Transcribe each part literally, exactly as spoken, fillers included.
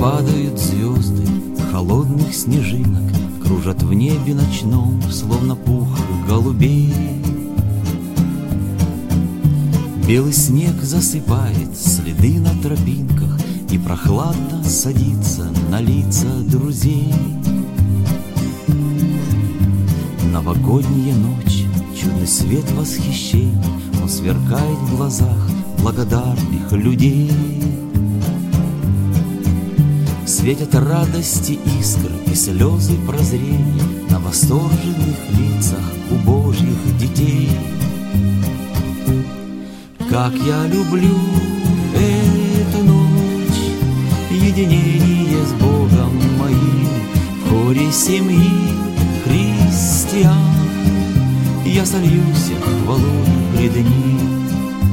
падают звезды холодных снежинок, кружат в небе ночном, словно пух голубей. Белый снег засыпает следы на тропинках, и прохладно садится на лица друзей. Новогодняя ночь, чудный свет восхищения, он сверкает в глазах благодарных людей. Светят радости искры и слезы прозрения на восторженных лицах у Божьих детей. Как я люблю эту ночь, единение с Богом моим, в хоре семьи христиан я сольюсь хвалой пред ним.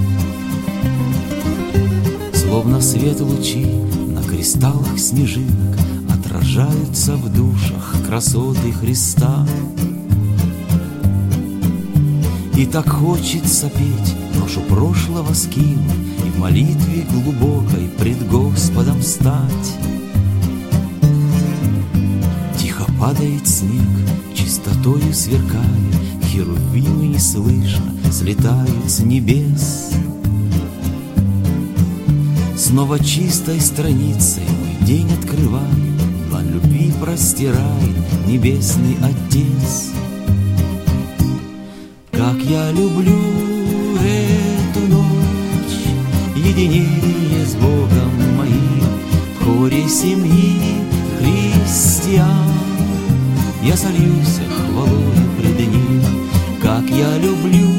Словно свет лучи на кристаллах снежинок отражаются в душах красоты Христа. И так хочется петь, ношу прошлого скинуть и в молитве глубокой пред Господом стать. Тихо падает снег, чистотою сверкая, херувимы неслышно слетают с небес. Снова чистой страницей мой день открывает, длань любви простирает небесный Отец. Как я люблю эту ночь, единение с Богом моим, в хоре семьи христиан я сольюсь хвалой пред ним. Как я люблю